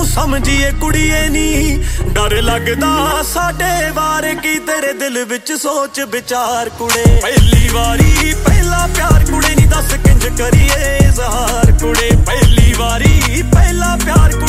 समझिए कुड़िए नी डर लगदा साडे बारे की तेरे दिल विच सोच विचार कुड़े पहली वारी पहला प्यार कुड़े नी दस किंज करिए इजहार कुड़े पहली वारी पहला प्यार